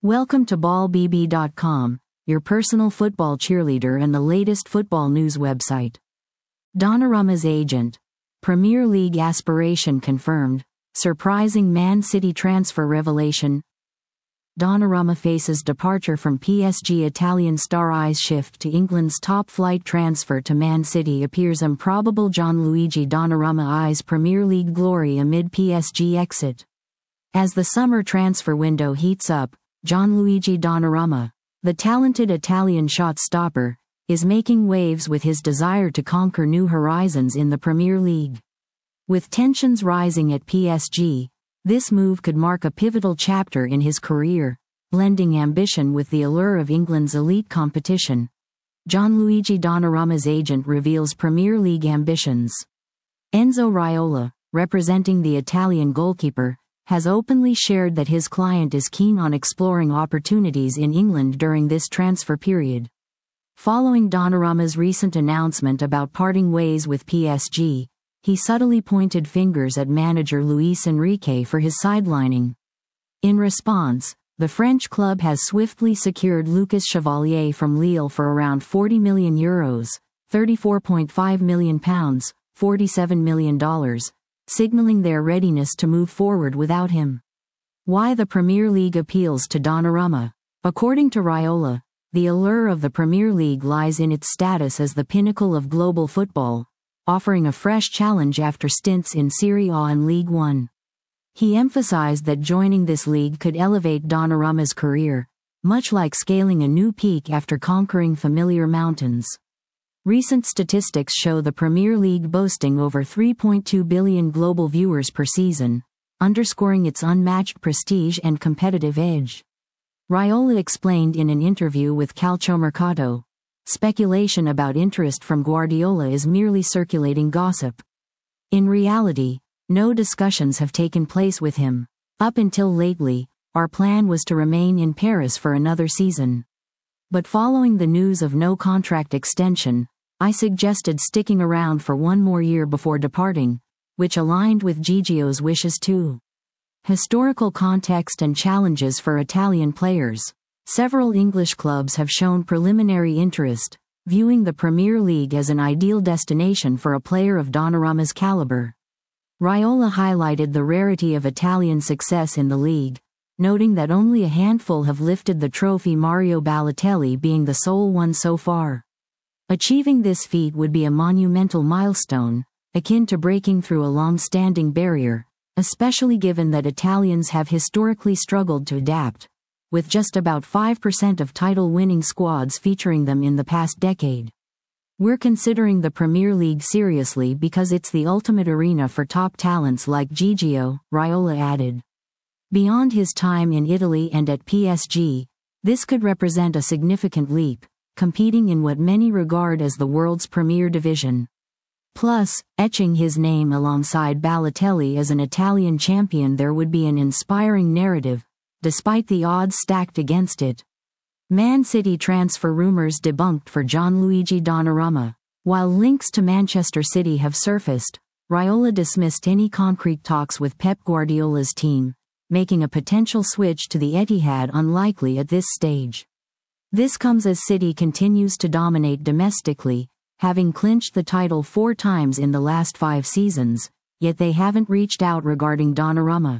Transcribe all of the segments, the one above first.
Welcome to ballbb.com, your personal football cheerleader and the latest football news website. Donnarumma's agent. Premier League aspiration confirmed. Surprising Man City transfer revelation. Donnarumma faces departure from PSG. Italian star eyes shift to England's top-flight. Transfer to Man City appears improbable. Gianluigi Donnarumma eyes Premier League glory amid PSG exit. As the summer transfer window heats up, Gianluigi Donnarumma, the talented Italian shot stopper, is making waves with his desire to conquer new horizons in the Premier League. With tensions rising at PSG, this move could mark a pivotal chapter in his career, blending ambition with the allure of England's elite competition. Gianluigi Donnarumma's agent reveals Premier League ambitions. Enzo Raiola, representing the Italian goalkeeper, has openly shared that his client is keen on exploring opportunities in England during this transfer period. Following Donnarumma's recent announcement about parting ways with PSG, he subtly pointed fingers at manager Luis Enrique for his sidelining. In response, the French club has swiftly secured Lucas Chevalier from Lille for around €40 million, £34.5 million, $47 million, signaling their readiness to move forward without him. Why the Premier League appeals to Donnarumma? According to Raiola, the allure of the Premier League lies in its status as the pinnacle of global football, offering a fresh challenge after stints in Serie A and League One. He emphasized that joining this league could elevate Donnarumma's career, much like scaling a new peak after conquering familiar mountains. Recent statistics show the Premier League boasting over 3.2 billion global viewers per season, underscoring its unmatched prestige and competitive edge. Raiola explained in an interview with Calciomercato, speculation about interest from Guardiola is merely circulating gossip. In reality, no discussions have taken place with him. Up until lately, our plan was to remain in Paris for another season. But following the news of no contract extension, I suggested sticking around for one more year before departing, which aligned with Gigio's wishes too. Historical context and challenges for Italian players. Several English clubs have shown preliminary interest, viewing the Premier League as an ideal destination for a player of Donnarumma's caliber. Raiola highlighted the rarity of Italian success in the league, noting that only a handful have lifted the trophy, Mario Balotelli being the sole one so far. Achieving this feat would be a monumental milestone, akin to breaking through a long-standing barrier, especially given that Italians have historically struggled to adapt, with just about 5% of title-winning squads featuring them in the past decade. We're considering the Premier League seriously because it's the ultimate arena for top talents like Gigio, Raiola added. Beyond his time in Italy and at PSG, this could represent a significant leap, competing in what many regard as the world's premier division. Plus, etching his name alongside Balotelli as an Italian champion, there would be an inspiring narrative, despite the odds stacked against it. Man City transfer rumors debunked for Gianluigi Donnarumma. While links to Manchester City have surfaced, Raiola dismissed any concrete talks with Pep Guardiola's team, making a potential switch to the Etihad unlikely at this stage. This comes as City continues to dominate domestically, having clinched the title 4 times in the last 5 seasons, yet they haven't reached out regarding Donnarumma.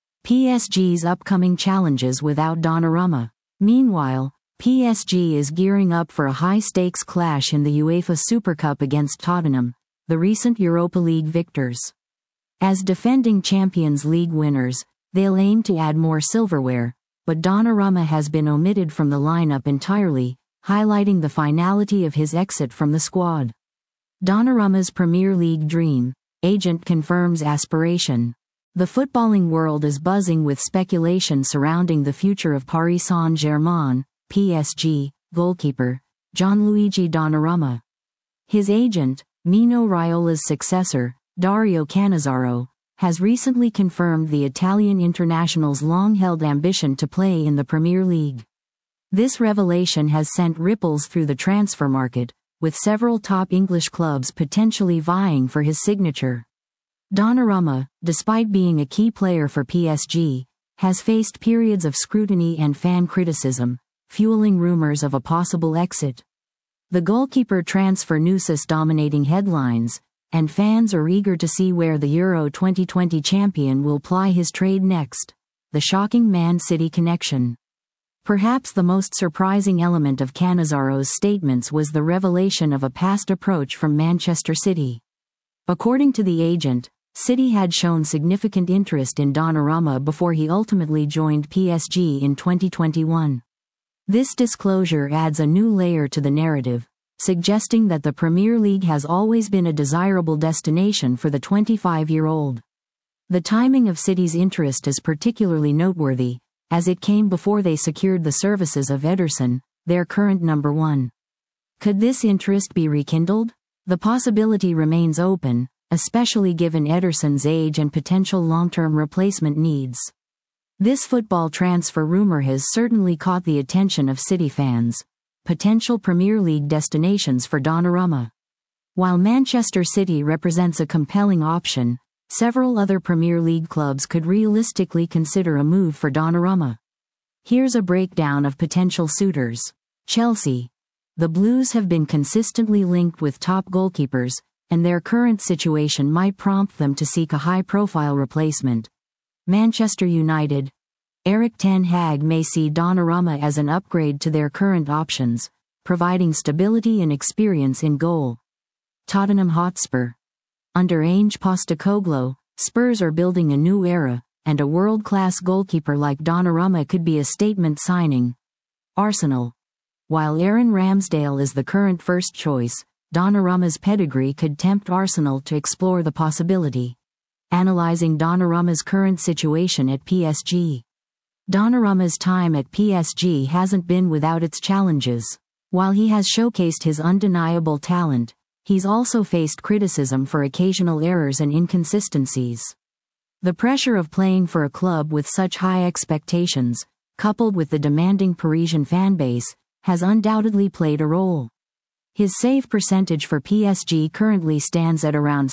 PSG's upcoming challenges without Donnarumma. Meanwhile, PSG is gearing up for a high-stakes clash in the UEFA Super Cup against Tottenham, the recent Europa League victors. As defending Champions League winners, they'll aim to add more silverware, but Donnarumma has been omitted from the lineup entirely, highlighting the finality of his exit from the squad. Donnarumma's Premier League dream. Agent confirms aspiration. The footballing world is buzzing with speculation surrounding the future of Paris Saint-Germain, PSG, goalkeeper, Gianluigi Donnarumma. His agent, Mino Raiola's successor, Dario Cannizzaro, has recently confirmed the Italian international's long-held ambition to play in the Premier League. This revelation has sent ripples through the transfer market, with several top English clubs potentially vying for his signature. Donnarumma, despite being a key player for PSG, has faced periods of scrutiny and fan criticism, fueling rumors of a possible exit. The goalkeeper transfer news is dominating headlines, and fans are eager to see where the Euro 2020 champion will ply his trade next. The shocking Man City connection. Perhaps the most surprising element of Canizzaro's statements was the revelation of a past approach from Manchester City. According to the agent, City had shown significant interest in Donnarumma before he ultimately joined PSG in 2021. This disclosure adds a new layer to the narrative, suggesting that the Premier League has always been a desirable destination for the 25-year-old. The timing of City's interest is particularly noteworthy, as it came before they secured the services of Ederson, their current number one. Could this interest be rekindled? The possibility remains open, especially given Ederson's age and potential long-term replacement needs. This football transfer rumor has certainly caught the attention of City fans. Potential Premier League destinations for Donnarumma. While Manchester City represents a compelling option, several other Premier League clubs could realistically consider a move for Donnarumma. Here's a breakdown of potential suitors. Chelsea. The Blues have been consistently linked with top goalkeepers, and their current situation might prompt them to seek a high-profile replacement. Manchester United. Erik ten Hag may see Donnarumma as an upgrade to their current options, providing stability and experience in goal. Tottenham Hotspur. Under Ange Postecoglou, Spurs are building a new era, and a world-class goalkeeper like Donnarumma could be a statement signing. Arsenal. While Aaron Ramsdale is the current first choice, Donnarumma's pedigree could tempt Arsenal to explore the possibility. Analyzing Donnarumma's current situation at PSG. Donnarumma's time at PSG hasn't been without its challenges. While he has showcased his undeniable talent, he's also faced criticism for occasional errors and inconsistencies. The pressure of playing for a club with such high expectations, coupled with the demanding Parisian fanbase, has undoubtedly played a role. His save percentage for PSG currently stands at around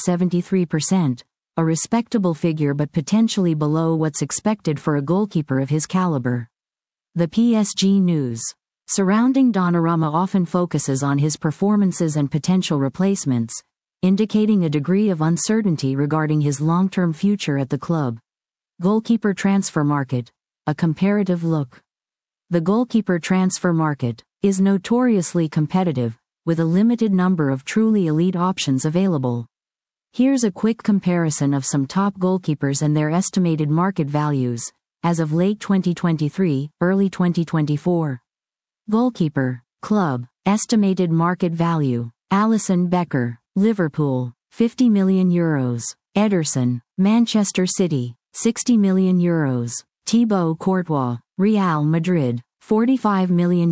73%, a respectable figure but potentially below what's expected for a goalkeeper of his caliber. The PSG news surrounding Donnarumma often focuses on his performances and potential replacements, indicating a degree of uncertainty regarding his long-term future at the club. Goalkeeper transfer market. A comparative look. The goalkeeper transfer market is notoriously competitive, with a limited number of truly elite options available. Here's a quick comparison of some top goalkeepers and their estimated market values, as of late 2023, early 2024. Goalkeeper, club, estimated market value. Alisson Becker, Liverpool, €50 million. Ederson, Manchester City, €60 million. Thibaut Courtois, Real Madrid, €45 million.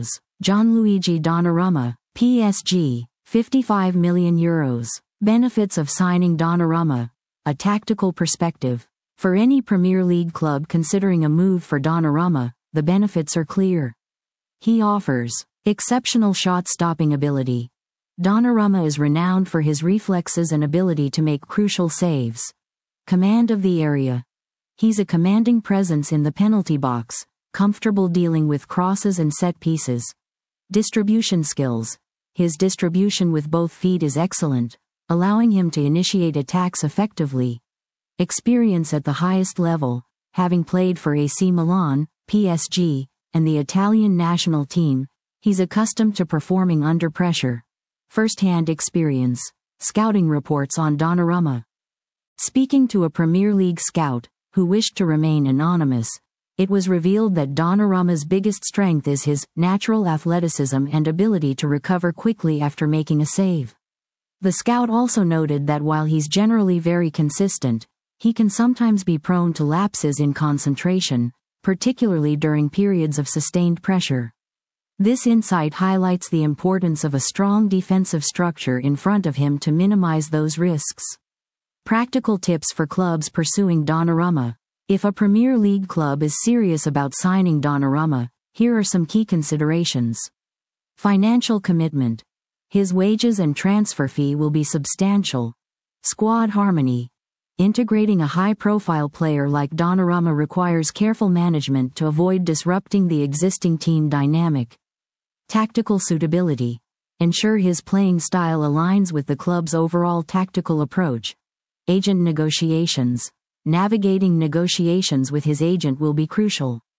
Gianluigi Donnarumma, PSG, €55 million. Benefits of signing Donnarumma. A tactical perspective. For any Premier League club considering a move for Donnarumma, the benefits are clear. He offers exceptional shot-stopping ability. Donnarumma is renowned for his reflexes and ability to make crucial saves. Command of the area. He's a commanding presence in the penalty box, comfortable dealing with crosses and set pieces. Distribution skills. His distribution with both feet is excellent, allowing him to initiate attacks effectively. Experience at the highest level, having played for AC Milan, PSG, and the Italian national team, he's accustomed to performing under pressure. First-hand experience. Scouting reports on Donnarumma. Speaking to a Premier League scout, who wished to remain anonymous, it was revealed that Donnarumma's biggest strength is his natural athleticism and ability to recover quickly after making a save. The scout also noted that while he's generally very consistent, he can sometimes be prone to lapses in concentration, particularly during periods of sustained pressure. This insight highlights the importance of a strong defensive structure in front of him to minimize those risks. Practical tips for clubs pursuing Donnarumma. If a Premier League club is serious about signing Donnarumma, here are some key considerations. Financial commitment. His wages and transfer fee will be substantial. Squad harmony. Integrating a high-profile player like Donnarumma requires careful management to avoid disrupting the existing team dynamic. Tactical suitability. Ensure his playing style aligns with the club's overall tactical approach. Agent negotiations. Navigating negotiations with his agent will be crucial.